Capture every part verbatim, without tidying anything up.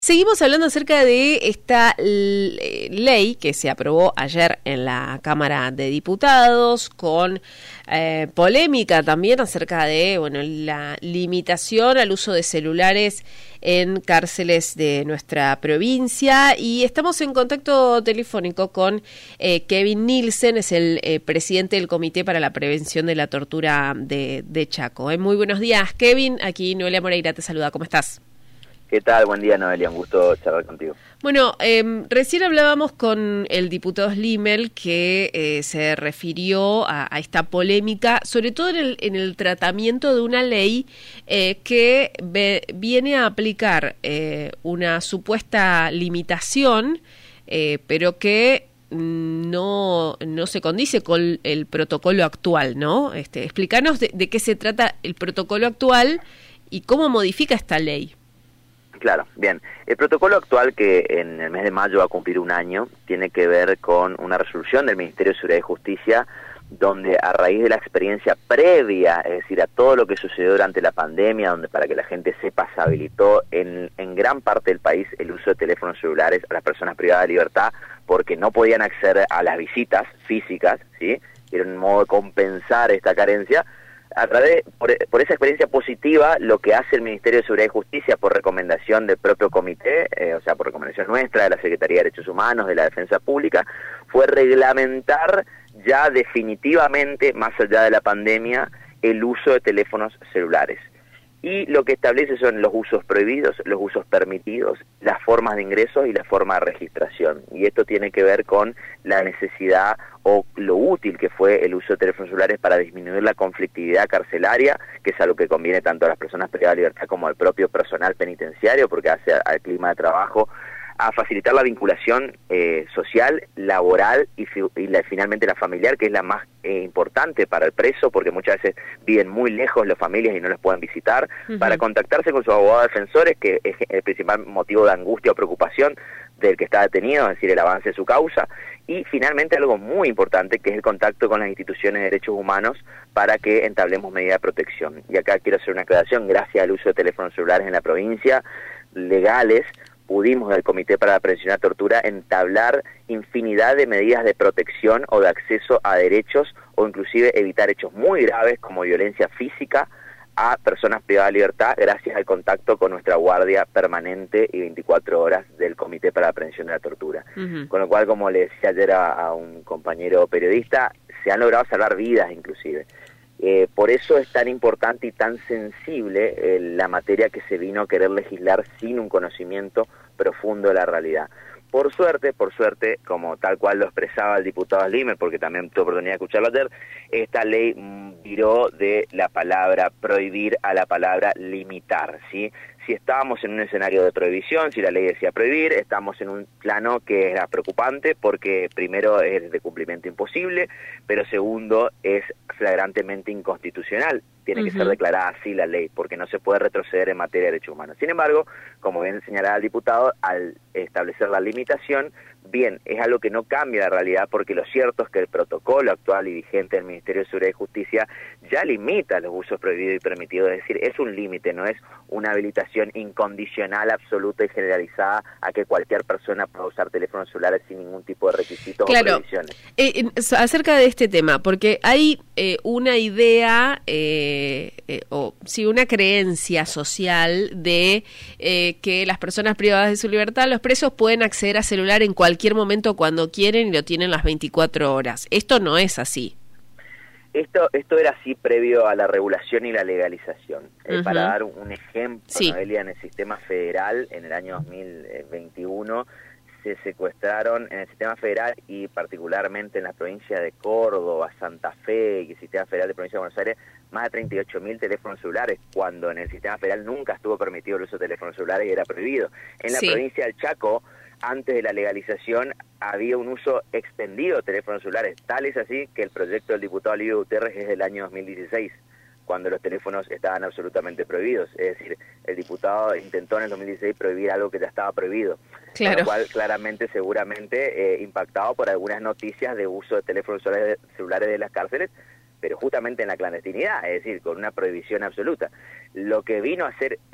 Seguimos hablando acerca de esta ley que se aprobó ayer en la Cámara de Diputados, con eh, polémica también acerca de bueno la limitación al uso de celulares en cárceles de nuestra provincia. Y estamos en contacto telefónico con eh, Kevin Nielsen, es el eh, presidente del Comité para la Prevención de la Tortura de, de Chaco. Eh, muy buenos días, Kevin. Aquí Noelia Moreira te saluda. ¿Cómo estás? ¿Qué tal? Buen día, Noelia. Un gusto charlar contigo. Bueno, eh, recién hablábamos con el diputado Slimel que eh, se refirió a, a esta polémica, sobre todo en el, en el tratamiento de una ley eh, que ve, viene a aplicar eh, una supuesta limitación, eh, pero que no, no se condice con el protocolo actual, ¿no? Este, explícanos de, de qué se trata el protocolo actual y cómo modifica esta ley. Claro, bien. El protocolo actual, que en el mes de mayo va a cumplir un año, tiene que ver con una resolución del Ministerio de Seguridad y Justicia, donde a raíz de la experiencia previa, es decir, a todo lo que sucedió durante la pandemia, donde para que la gente sepa, se habilitó en, en gran parte del país el uso de teléfonos celulares a las personas privadas de libertad, porque no podían acceder a las visitas físicas, ¿sí? Era un modo de compensar esta carencia. A través, por, por esa experiencia positiva, lo que hace el Ministerio de Seguridad y Justicia por recomendación del propio comité, eh, o sea, por recomendación nuestra, de la Secretaría de Derechos Humanos, de la Defensa Pública, fue reglamentar ya definitivamente, más allá de la pandemia, el uso de teléfonos celulares. Y lo que establece son los usos prohibidos, los usos permitidos, las formas de ingreso y la forma de registración. Y esto tiene que ver con la necesidad o lo útil que fue el uso de teléfonos celulares para disminuir la conflictividad carcelaria, que es algo que conviene tanto a las personas privadas de libertad como al propio personal penitenciario, porque hace al clima de trabajo, a facilitar la vinculación eh, social, laboral y, y la, finalmente la familiar, que es la más eh, importante para el preso, porque muchas veces viven muy lejos las familias y no los pueden visitar, uh-huh. Para contactarse con sus abogados defensores, que es el principal motivo de angustia o preocupación del que está detenido, es decir, el avance de su causa, y finalmente algo muy importante, que es el contacto con las instituciones de derechos humanos para que entablemos medidas de protección. Y acá quiero hacer una aclaración: gracias al uso de teléfonos celulares en la provincia, legales, pudimos del Comité para la Prevención de la Tortura entablar infinidad de medidas de protección o de acceso a derechos, o inclusive evitar hechos muy graves como violencia física a personas privadas de libertad, gracias al contacto con nuestra guardia permanente y veinticuatro horas del Comité para la Prevención de la Tortura. Uh-huh. Con lo cual, como le decía ayer a, a un compañero periodista, se han logrado salvar vidas inclusive. Eh, por eso es tan importante y tan sensible eh, la materia que se vino a querer legislar sin un conocimiento profundo de la realidad. Por suerte, por suerte, como tal cual lo expresaba el diputado Slimel, porque también tuve oportunidad de escucharlo ayer, esta ley viró de la palabra prohibir a la palabra limitar, ¿sí? Si estábamos en un escenario de prohibición, si la ley decía prohibir, estamos en un plano que era preocupante, porque primero es de cumplimiento imposible, pero segundo es flagrantemente inconstitucional. Tiene uh-huh. que ser declarada así la ley, porque no se puede retroceder en materia de derechos humanos. Sin embargo, como bien señalaba el diputado, al establecer la limitación, bien, es algo que no cambia la realidad, porque lo cierto es que el protocolo actual y vigente del Ministerio de Seguridad y Justicia ya limita los usos prohibidos y permitidos, es decir, es un límite, no es una habilitación incondicional, absoluta y generalizada a que cualquier persona pueda usar teléfonos celulares sin ningún tipo de requisitos claro, o prohibiciones. Eh, acerca de este tema, porque hay eh, una idea, eh, eh, o sí, una creencia social de eh, que las personas privadas de su libertad, los presos pueden acceder a celular en cualquier momento cuando quieren y lo tienen las veinticuatro horas. Esto no es así. Esto esto era así previo a la regulación y la legalización. Uh-huh. Eh, para dar un ejemplo, sí. Noelia, en el sistema federal, en el año dos mil veintiuno, se secuestraron en el sistema federal y particularmente en la provincia de Córdoba, Santa Fe y el sistema federal de provincia de Buenos Aires, más de treinta y ocho mil teléfonos celulares, cuando en el sistema federal nunca estuvo permitido el uso de teléfonos celulares y era prohibido. En la sí. provincia del Chaco, antes de la legalización, había un uso extendido de teléfonos celulares. Tal es así que el proyecto del diputado Livio Gutiérrez es del año dos mil dieciséis, cuando los teléfonos estaban absolutamente prohibidos. Es decir, el diputado intentó en el dos mil dieciséis prohibir algo que ya estaba prohibido. Claro. Con lo cual, claramente, seguramente, eh, impactado por algunas noticias de uso de teléfonos celulares de las cárceles, pero justamente en la clandestinidad, es decir, con una prohibición absoluta. Lo que vino a hacer es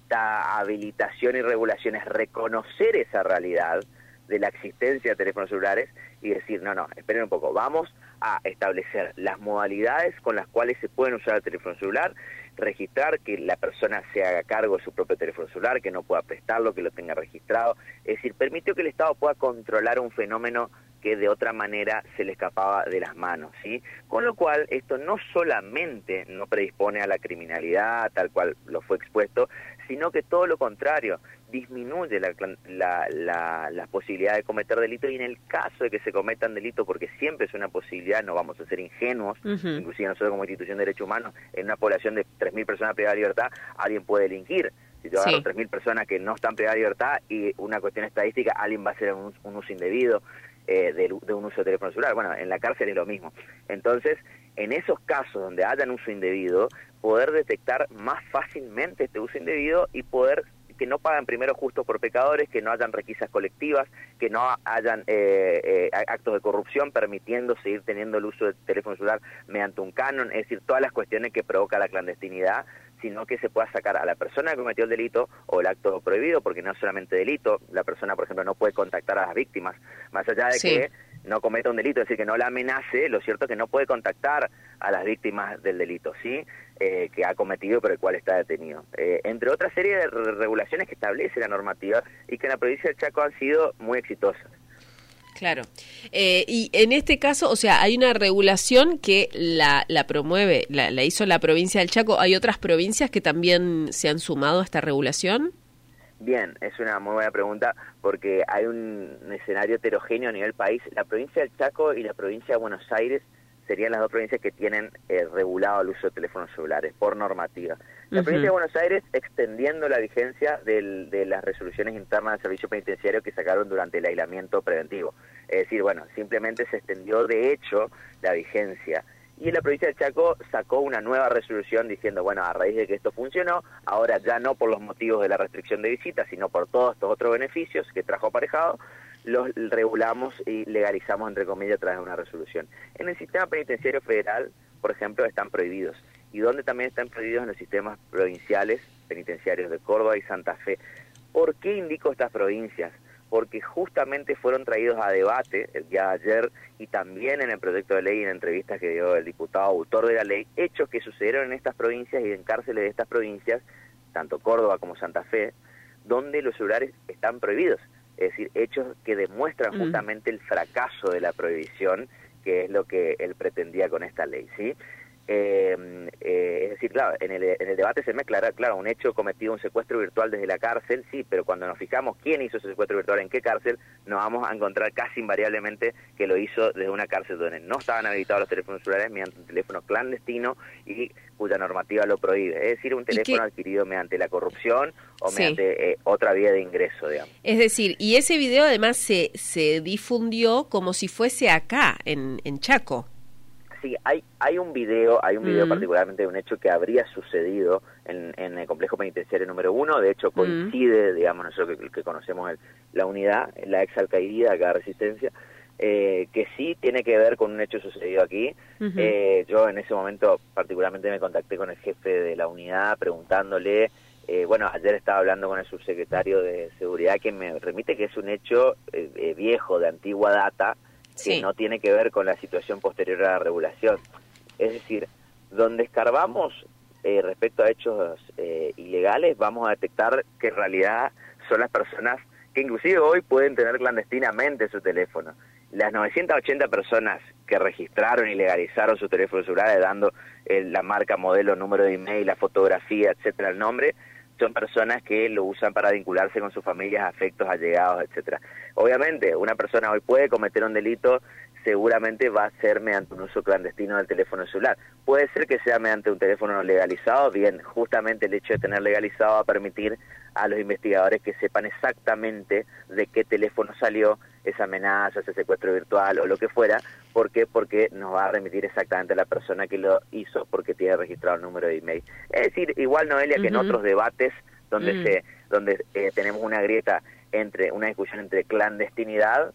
esta habilitación y regulación es reconocer esa realidad de la existencia de teléfonos celulares y decir, no, no, esperen un poco, vamos a establecer las modalidades con las cuales se pueden usar el teléfono celular, registrar que la persona se haga cargo de su propio teléfono celular, que no pueda prestarlo, que lo tenga registrado, es decir, permitió que el Estado pueda controlar un fenómeno que de otra manera se le escapaba de las manos, ¿sí? Con lo cual, esto no solamente no predispone a la criminalidad, tal cual lo fue expuesto, sino que todo lo contrario, disminuye la, la, la, la posibilidad de cometer delitos, y en el caso de que se cometan delitos, porque siempre es una posibilidad, no vamos a ser ingenuos, uh-huh. inclusive nosotros como institución de derechos humanos, en una población de tres mil personas privadas de libertad, alguien puede delinquir. Si yo agarro sí. tres mil personas que no están privadas de libertad y una cuestión estadística, alguien va a hacer un, un uso indebido eh, de, de un uso de teléfono celular. Bueno, en la cárcel es lo mismo. Entonces, en esos casos donde hayan uso indebido, poder detectar más fácilmente este uso indebido y poder que no pagan primero justos por pecadores, que no hayan requisas colectivas, que no hayan eh, eh, actos de corrupción permitiendo seguir teniendo el uso del teléfono celular mediante un canon, es decir, todas las cuestiones que provoca la clandestinidad, sino que se pueda sacar a la persona que cometió el delito o el acto prohibido, porque no es solamente delito, la persona, por ejemplo, no puede contactar a las víctimas, más allá de sí. que no cometa un delito, es decir, que no la amenace, lo cierto es que no puede contactar a las víctimas del delito, ¿sí? Eh, que ha cometido pero el cual está detenido. Eh, entre otra serie de re regulaciones que establece la normativa y que en la provincia del Chaco han sido muy exitosas. Claro. Eh, y en este caso, o sea, hay una regulación que la, la promueve, la, la hizo la provincia del Chaco. ¿Hay otras provincias que también se han sumado a esta regulación? Bien, es una muy buena pregunta porque hay un escenario heterogéneo a nivel país. La provincia del Chaco y la provincia de Buenos Aires serían las dos provincias que tienen eh, regulado el uso de teléfonos celulares por normativa. La uh-huh. provincia de Buenos Aires extendiendo la vigencia del, de las resoluciones internas del servicio penitenciario que sacaron durante el aislamiento preventivo. Es decir, bueno, simplemente se extendió de hecho la vigencia. Y en la provincia del Chaco sacó una nueva resolución diciendo, bueno, a raíz de que esto funcionó, ahora ya no por los motivos de la restricción de visitas, sino por todos estos otros beneficios que trajo aparejado, los regulamos y legalizamos, entre comillas, a través de una resolución. En el sistema penitenciario federal, por ejemplo, están prohibidos. Y donde también están prohibidos en los sistemas provinciales penitenciarios de Córdoba y Santa Fe. ¿Por qué indico estas provincias? Porque justamente fueron traídos a debate el día de ayer y también en el proyecto de ley, en entrevistas que dio el diputado autor de la ley, hechos que sucedieron en estas provincias y en cárceles de estas provincias, tanto Córdoba como Santa Fe, donde los celulares están prohibidos. Es decir, hechos que demuestran mm. justamente el fracaso de la prohibición, que es lo que él pretendía con esta ley, ¿sí? Eh, eh, es decir, claro, en el, en el debate se mezcla, claro, un hecho cometido, un secuestro virtual desde la cárcel, sí, pero cuando nos fijamos quién hizo ese secuestro virtual, en qué cárcel, nos vamos a encontrar casi invariablemente que lo hizo desde una cárcel donde no estaban habilitados los teléfonos celulares mediante un teléfono clandestino y cuya normativa lo prohíbe, es decir, un teléfono adquirido mediante la corrupción o sí. mediante eh, otra vía de ingreso, digamos. Es decir, y ese video además se, se difundió como si fuese acá, en, en Chaco. Sí, hay hay un video, hay un video mm. particularmente de un hecho que habría sucedido en, en el complejo penitenciario número uno, de hecho coincide, mm. digamos, nosotros que, que conocemos el, la unidad, la ex alcaidía acá de Resistencia, eh, que sí tiene que ver con un hecho sucedido aquí. Uh-huh. eh, yo en ese momento particularmente me contacté con el jefe de la unidad preguntándole, eh, bueno, ayer estaba hablando con el subsecretario de Seguridad que me remite que es un hecho eh, eh, viejo, de antigua data, que sí. no tiene que ver con la situación posterior a la regulación. Es decir, donde escarbamos eh, respecto a hechos eh, ilegales, vamos a detectar que en realidad son las personas que inclusive hoy pueden tener clandestinamente su teléfono. Las novecientas ochenta personas que registraron y legalizaron su teléfono celular, dando eh, la marca, modelo, número de email, la fotografía, etcétera, el nombre, son personas que lo usan para vincularse con sus familias, afectos, allegados, etcétera. Obviamente, una persona hoy puede cometer un delito, seguramente va a ser mediante un uso clandestino del teléfono celular. Puede ser que sea mediante un teléfono legalizado, bien, justamente el hecho de tener legalizado va a permitir a los investigadores que sepan exactamente de qué teléfono salió esa amenaza, ese secuestro virtual o lo que fuera. ¿Por qué? Porque nos va a remitir exactamente a la persona que lo hizo porque tiene registrado el número de email. Es decir, igual, Noelia, uh-huh. que en otros debates donde, uh-huh. se, donde eh, tenemos una grieta entre una discusión entre clandestinidad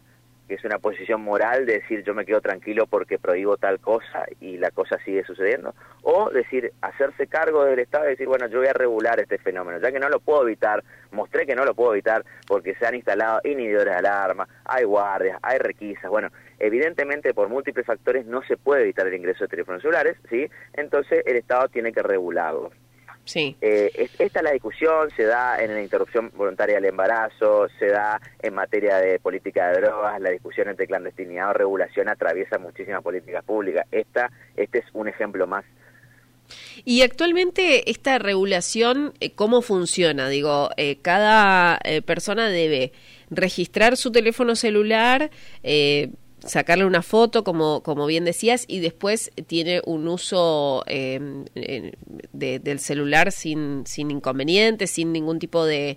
que es una posición moral de decir yo me quedo tranquilo porque prohíbo tal cosa y la cosa sigue sucediendo, o decir, hacerse cargo del Estado y decir, bueno, yo voy a regular este fenómeno, ya que no lo puedo evitar, mostré que no lo puedo evitar porque se han instalado inhibidores de alarma, hay guardias, hay requisas, bueno, evidentemente por múltiples factores no se puede evitar el ingreso de teléfonos celulares, ¿sí? Entonces el Estado tiene que regularlo. Sí. Eh, es, esta es la discusión, se da en la interrupción voluntaria del embarazo, se da en materia de política de drogas, la discusión entre clandestinidad o regulación atraviesa muchísimas políticas públicas. Esta, este es un ejemplo más. Y actualmente esta regulación, ¿cómo funciona? Digo, eh, cada eh, persona debe registrar su teléfono celular, eh, sacarle una foto, como, como bien decías, y después tiene un uso eh, de, del celular sin, sin inconvenientes, sin ningún tipo de,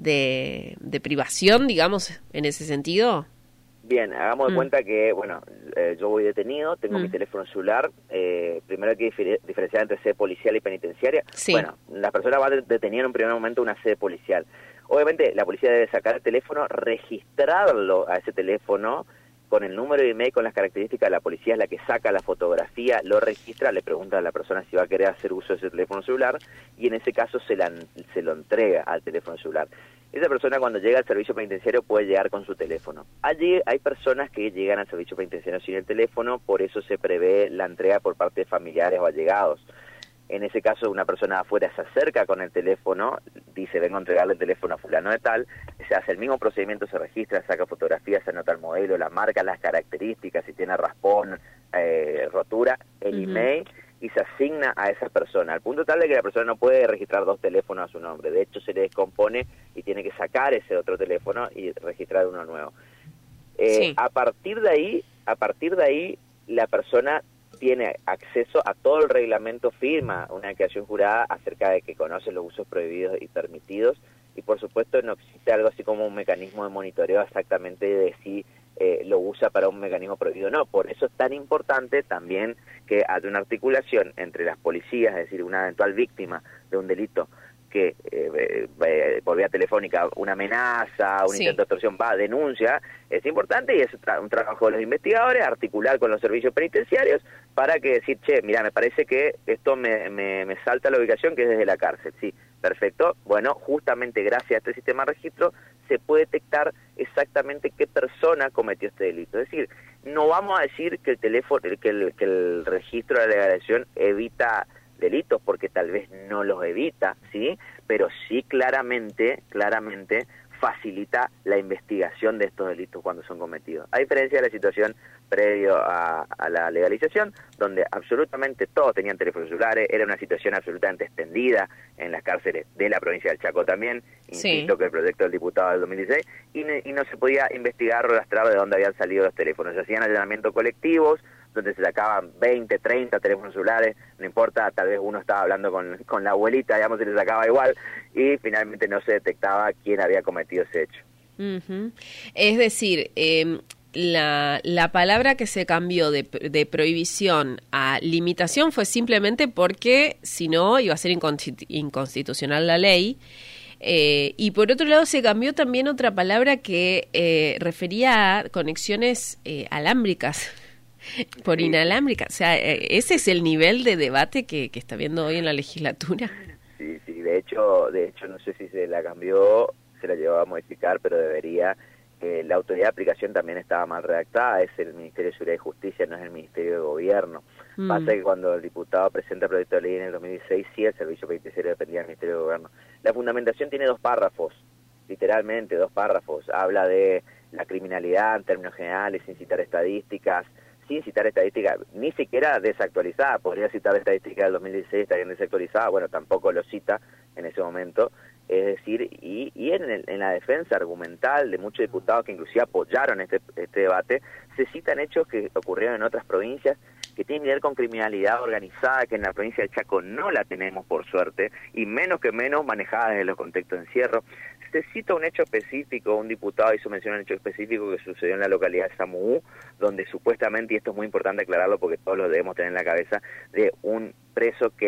de, de privación, digamos, en ese sentido. Bien, hagamos de mm. cuenta que, bueno, eh, yo voy detenido, tengo mm. mi teléfono celular, eh, primero hay que difer diferenciar entre sede policial y penitenciaria. Sí. Bueno, la persona va a detener en un primer momento una sede policial. Obviamente la policía debe sacar el teléfono, registrarlo a ese teléfono, con el número de email, con las características de la policía, es la que saca la fotografía, lo registra, le pregunta a la persona si va a querer hacer uso de ese teléfono celular y en ese caso se, la, se lo entrega al teléfono celular. Esa persona cuando llega al servicio penitenciario puede llegar con su teléfono. Allí hay personas que llegan al servicio penitenciario sin el teléfono, por eso se prevé la entrega por parte de familiares o allegados. En ese caso, una persona de afuera se acerca con el teléfono, dice, vengo a entregarle el teléfono a fulano de tal, se hace el mismo procedimiento, se registra, saca fotografías, se anota el modelo, la marca, las características, si tiene raspón, eh, rotura, el uh-huh. email, y se asigna a esa persona, al punto tal de que la persona no puede registrar dos teléfonos a su nombre. De hecho, se le descompone y tiene que sacar ese otro teléfono y registrar uno nuevo. Eh, sí. A partir de ahí, a partir de ahí, la persona tiene acceso a todo el reglamento, firma una declaración jurada acerca de que conoce los usos prohibidos y permitidos, y por supuesto no existe algo así como un mecanismo de monitoreo exactamente de si eh, lo usa para un mecanismo prohibido o no. Por eso es tan importante también que haya una articulación entre las policías, es decir, una eventual víctima de un delito que eh, eh, por vía telefónica, una amenaza, un sí. intento de extorsión, va, denuncia, es importante y es un, tra un trabajo de los investigadores, articular con los servicios penitenciarios para que decir, che, mira, me parece que esto me, me, me salta la ubicación que es desde la cárcel. Sí, perfecto. Bueno, justamente gracias a este sistema de registro se puede detectar exactamente qué persona cometió este delito. Es decir, no vamos a decir que el teléfono, que el, que el registro de la declaración evita delitos, porque tal vez no los evita, ¿sí? Pero sí claramente, claramente facilita la investigación de estos delitos cuando son cometidos. A diferencia de la situación previo a, a la legalización, donde absolutamente todos tenían teléfonos celulares, era una situación absolutamente extendida en las cárceles de la provincia del Chaco también, sí. insisto que el proyecto del diputado del dos mil dieciséis, y, y no se podía investigar o rastrear de dónde habían salido los teléfonos. Se hacían allanamientos colectivos, donde se sacaban veinte, treinta teléfonos celulares, no importa, tal vez uno estaba hablando con, con la abuelita, digamos, se le sacaba igual, y finalmente no se detectaba quién había cometido ese hecho. Uh-huh. Es decir, eh, la, la palabra que se cambió de, de prohibición a limitación fue simplemente porque si no iba a ser inconstitu- inconstitucional la ley. Eh, y por otro lado se cambió también otra palabra que eh, refería a conexiones eh, alámbricas. Por sí. inalámbrica, o sea, ese es el nivel de debate que, que está viendo hoy en la legislatura. Sí, sí, de hecho, de hecho no sé si se la cambió, se la llevó a modificar, pero debería. Eh, la autoridad de aplicación también estaba mal redactada, es el Ministerio de Seguridad y Justicia, no es el Ministerio de Gobierno. Mm. Pasa que cuando el diputado presenta el proyecto de ley en el dos mil dieciséis, sí, el servicio penitenciario dependía del Ministerio de Gobierno. La fundamentación tiene dos párrafos, literalmente dos párrafos. Habla de la criminalidad en términos generales, sin citar estadísticas, sin citar estadísticas, ni siquiera desactualizada, podría citar estadísticas del dos mil dieciséis, está bien desactualizada, bueno, tampoco lo cita en ese momento, es decir, y, y en, el, en la defensa argumental de muchos diputados que inclusive apoyaron este, este debate, se citan hechos que ocurrieron en otras provincias que tienen que ver con criminalidad organizada, que en la provincia de Chaco no la tenemos por suerte, y menos que menos manejada desde los contextos de encierro. Se cita un hecho específico, un diputado hizo mención a un hecho específico que sucedió en la localidad de Samuú, donde supuestamente, y esto es muy importante aclararlo porque todos lo debemos tener en la cabeza, de un preso que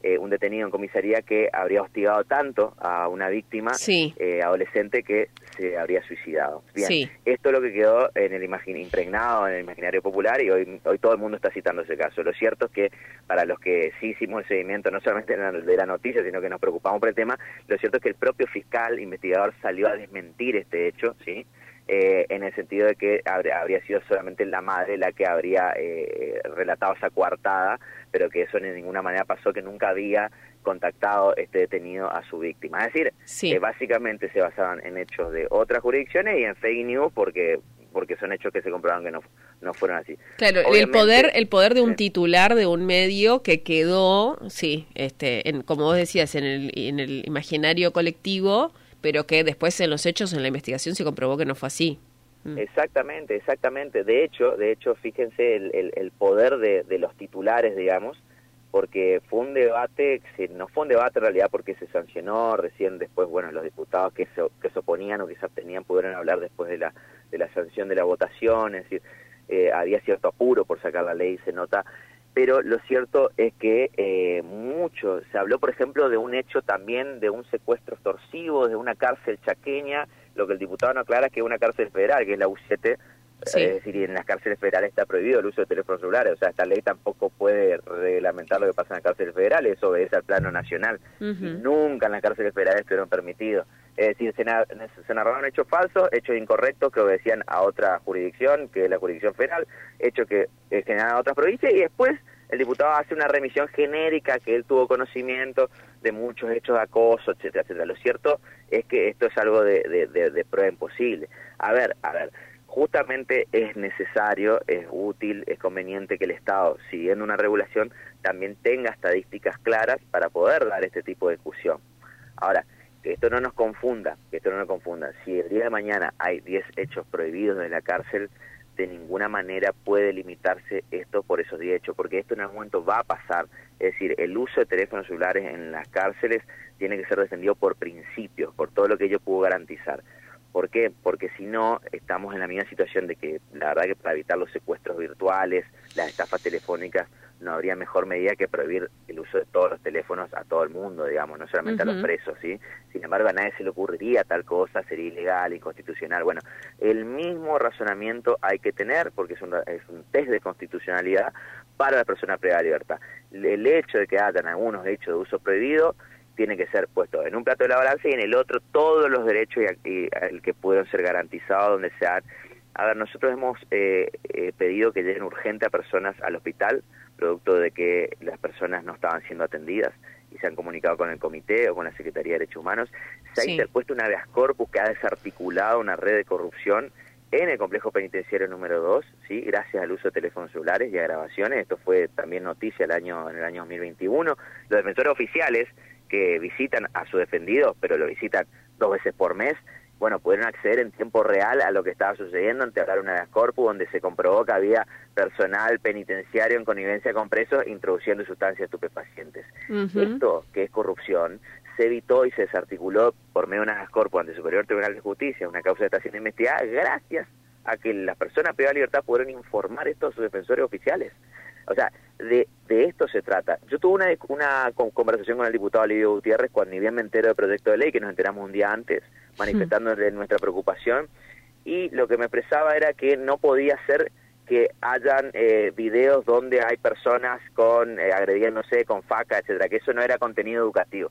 eh, un detenido en comisaría que habría hostigado tanto a una víctima sí. eh, adolescente que se habría suicidado. Bien, sí. esto es lo que quedó en el imagin impregnado en el imaginario popular y hoy, hoy todo el mundo está citando ese caso. Lo cierto es que para los que sí hicimos el seguimiento, no solamente de la, de la noticia, sino que nos preocupamos por el tema, lo cierto es que el propio fiscal investigador salió a desmentir este hecho, ¿sí? Eh, en el sentido de que habría, habría sido solamente la madre la que habría eh, relatado esa coartada, pero que eso de ninguna manera pasó, que nunca había contactado este detenido a su víctima. Es decir, sí. eh, básicamente se basaban en hechos de otras jurisdicciones y en fake news porque porque son hechos que se comprobaron que no, no fueron así. Claro, Obviamente, el poder el poder de un sí. titular de un medio que quedó, sí, este, en, como vos decías, en el, en el imaginario colectivo, pero que después en los hechos, en la investigación, se comprobó que no fue así. Mm. Exactamente, exactamente. De hecho, de hecho, fíjense el, el, el poder de, de los titulares, digamos, porque fue un debate, no fue un debate en realidad porque se sancionó, recién después, bueno, los diputados que se, que se oponían o que se abstenían pudieron hablar después de la, de la sanción de la votación, es decir, eh, había cierto apuro por sacar la ley, se nota, pero lo cierto es que eh, mucho, se habló por ejemplo de un hecho también de un secuestro extorsivo, de una cárcel chaqueña, lo que el diputado no aclara es que es una cárcel federal, que es la U siete, sí. Es decir, en las cárceles federales está prohibido el uso de teléfonos celulares, o sea, esta ley tampoco puede reglamentar lo que pasa en las cárceles federales, eso obedece al plano nacional, uh-huh. y nunca en las cárceles federales estuvieron permitidos. Es decir, se, na se narraron hechos falsos, hechos incorrectos que obedecían a otra jurisdicción, que es la jurisdicción federal, hechos que eh, generaban a otras provincias, y después el diputado hace una remisión genérica que él tuvo conocimiento de muchos hechos de acoso, etcétera, etcétera. Lo cierto es que esto es algo de, de, de, de prueba imposible. A ver, a ver, justamente es necesario, es útil, es conveniente que el Estado, siguiendo una regulación, también tenga estadísticas claras para poder dar este tipo de discusión. Ahora, que esto no nos confunda, que esto no nos confunda. Si el día de mañana hay diez hechos prohibidos en la cárcel, de ninguna manera puede limitarse esto por esos diez hechos, porque esto en algún momento va a pasar. Es decir, el uso de teléfonos celulares en las cárceles tiene que ser defendido por principios, por todo lo que ello pudo garantizar. ¿Por qué? Porque si no, estamos en la misma situación de que la verdad que para evitar los secuestros virtuales, las estafas telefónicas, no habría mejor medida que prohibir el uso de todos los teléfonos a todo el mundo, digamos, no solamente uh-huh. a los presos, ¿sí? Sin embargo, a nadie se le ocurriría tal cosa, sería ilegal, inconstitucional. Bueno, el mismo razonamiento hay que tener, porque es un, es un test de constitucionalidad para la persona privada de libertad. El hecho de que hayan algunos hechos de uso prohibido tiene que ser puesto en un plato de la balanza y en el otro todos los derechos y, y el que puedan ser garantizados donde sean. A ver, nosotros hemos eh, eh, pedido que lleguen urgente a personas al hospital, producto de que las personas no estaban siendo atendidas y se han comunicado con el comité o con la Secretaría de Derechos Humanos. Se sí. ha interpuesto una habeas corpus que ha desarticulado una red de corrupción en el complejo penitenciario número dos, sí, gracias al uso de teléfonos celulares y a grabaciones. Esto fue también noticia el año en el año dos mil veintiuno. Los defensores oficiales que visitan a su defendido, pero lo visitan dos veces por mes, bueno, pudieron acceder en tiempo real a lo que estaba sucediendo, entablar una habeas corpus donde se comprobó que había personal penitenciario en connivencia con presos introduciendo sustancias estupefacientes. Uh-huh. Esto, que es corrupción, se evitó y se desarticuló por medio de una habeas corpus ante el Superior Tribunal de Justicia, una causa que está siendo investigada, gracias a que las personas privadas de libertad pudieron informar esto a sus defensores oficiales. O sea, de, de esto se trata. Yo tuve una, una conversación con el diputado Livio Gutiérrez cuando ni bien me entero del proyecto de ley, que nos enteramos un día antes, manifestándole sí. nuestra preocupación, y lo que me expresaba era que no podía ser que hayan eh, videos donde hay personas con eh, agrediéndose con faca, etcétera, que eso no era contenido educativo.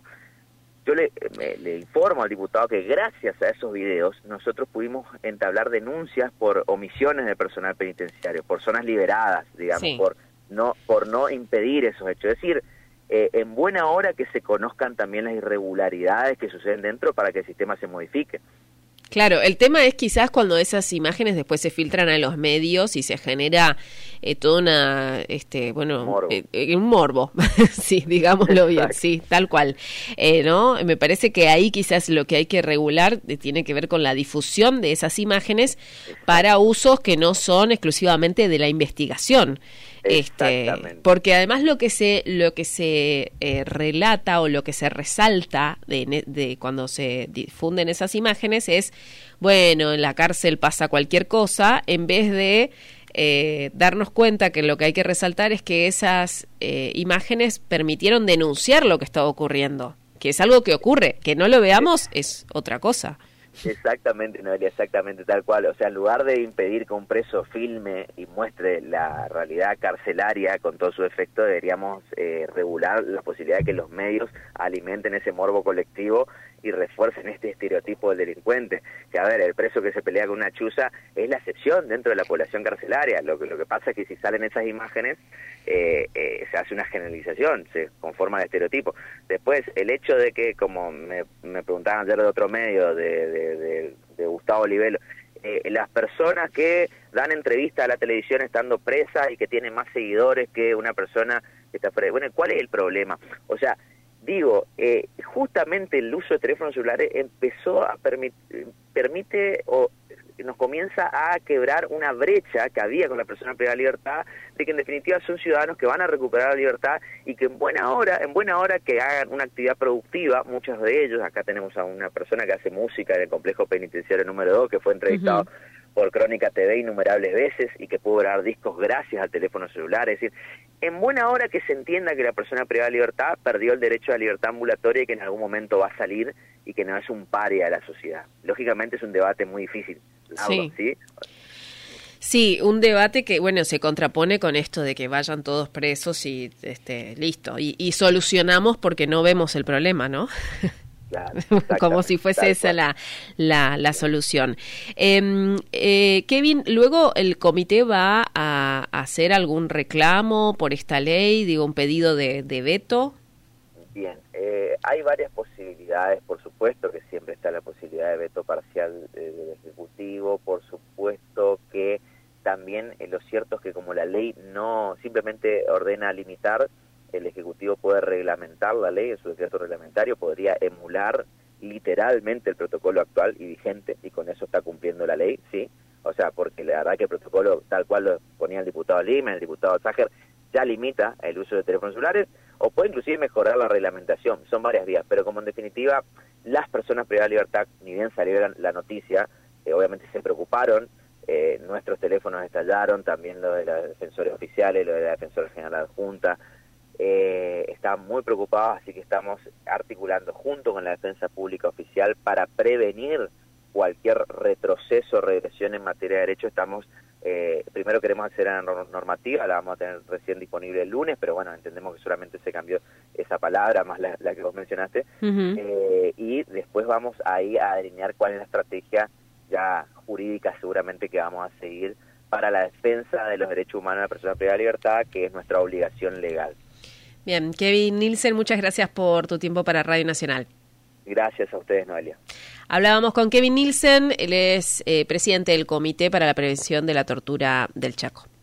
Yo le, me, le informo al diputado que gracias a esos videos nosotros pudimos entablar denuncias por omisiones de personal penitenciario, por zonas liberadas, digamos, sí. por no por no impedir esos hechos. Es decir, eh, en buena hora que se conozcan también las irregularidades que suceden dentro para que el sistema se modifique. Claro, el tema es quizás cuando esas imágenes después se filtran a los medios y se genera eh, toda una, este, bueno, morbo. Eh, eh, un morbo, sí, digámoslo bien, sí, tal cual, eh, ¿no? Me parece que ahí quizás lo que hay que regular eh, tiene que ver con la difusión de esas imágenes para usos que no son exclusivamente de la investigación. Este, porque además lo que se lo que se eh, relata o lo que se resalta de, de cuando se difunden esas imágenes es, bueno, en la cárcel pasa cualquier cosa, en vez de eh, darnos cuenta que lo que hay que resaltar es que esas eh, imágenes permitieron denunciar lo que estaba ocurriendo, que es algo que ocurre, que no lo veamos es otra cosa. Exactamente, Noelia, exactamente tal cual. O sea, en lugar de impedir que un preso filme y muestre la realidad carcelaria con todo su efecto, deberíamos eh, regular la posibilidad de que los medios alimenten ese morbo colectivo y refuercen este estereotipo del delincuente. Que, a ver, el preso que se pelea con una chuza es la excepción dentro de la población carcelaria. Lo que, lo que pasa es que si salen esas imágenes, eh, eh, se hace una generalización, se conforma el estereotipo. Después, el hecho de que, como me, me preguntaban ayer de otro medio, de, de, de, de Gustavo Olivelo, eh, las personas que dan entrevista a la televisión estando presas y que tienen más seguidores que una persona que está presa. Bueno, ¿cuál es el problema? O sea, digo, eh, justamente el uso de teléfonos celulares empezó a permitir, permite o nos comienza a quebrar una brecha que había con la persona privada de libertad, de que en definitiva son ciudadanos que van a recuperar la libertad y que en buena hora, en buena hora que hagan una actividad productiva, muchos de ellos, acá tenemos a una persona que hace música en el complejo penitenciario número dos, que fue entrevistado uh-huh. por Crónica T V innumerables veces y que pudo grabar discos gracias al teléfono celular. Es decir, en buena hora que se entienda que la persona privada de libertad perdió el derecho a libertad ambulatoria y que en algún momento va a salir y que no es un paria de la sociedad. Lógicamente es un debate muy difícil. Sí. ¿Sí? Sí, un debate que, bueno, se contrapone con esto de que vayan todos presos y este listo, y, y solucionamos porque no vemos el problema, ¿no? Claro, como si fuese esa la, la, la solución. Eh, eh, Kevin, luego el comité va a hacer algún reclamo por esta ley, digo, un pedido de, de veto. Bien, eh, hay varias posibilidades, por supuesto que siempre está la posibilidad de veto parcial eh, del Ejecutivo, por supuesto que también eh, lo cierto es que como la ley no simplemente ordena limitar, el Ejecutivo puede reglamentar la ley en su decreto reglamentario, podría emular literalmente el protocolo actual y vigente, y con eso está cumpliendo la ley, ¿sí? O sea, porque la verdad que el protocolo tal cual lo ponía el diputado Lima, el diputado Ságer, ya limita el uso de teléfonos celulares, o puede inclusive mejorar la reglamentación, son varias vías, pero como en definitiva las personas privadas de libertad, ni bien salió la, la noticia, eh, obviamente se preocuparon, eh, nuestros teléfonos estallaron, también lo de los defensores oficiales, lo de la defensora general adjunta, eh, estaban muy preocupados, así que estamos articulando junto con la defensa pública oficial para prevenir cualquier retroceso o regresión en materia de derecho. Estamos Eh, primero queremos hacer una normativa, la vamos a tener recién disponible el lunes, pero bueno, entendemos que solamente se cambió esa palabra, más la, la que vos mencionaste, uh-huh. eh, y después vamos ahí a delinear cuál es la estrategia ya jurídica seguramente que vamos a seguir para la defensa de los derechos humanos de la persona privada de libertad, que es nuestra obligación legal. Bien, Kevin Nielsen, muchas gracias por tu tiempo para Radio Nacional. Gracias a ustedes, Noelia. Hablábamos con Kevin Nielsen, él es eh, presidente del Comité para la Prevención de la Tortura del Chaco.